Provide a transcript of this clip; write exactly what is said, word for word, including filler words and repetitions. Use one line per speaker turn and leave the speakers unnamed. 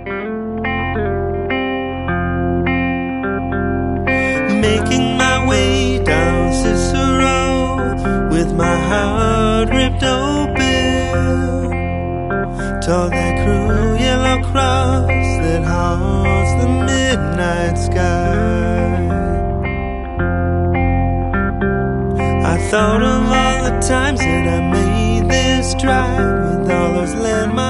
Making my way down Cicero with my heart ripped open, toward that cruel yellow cross that haunts the midnight sky. I thought of all the times that I made this drive with all those landmarks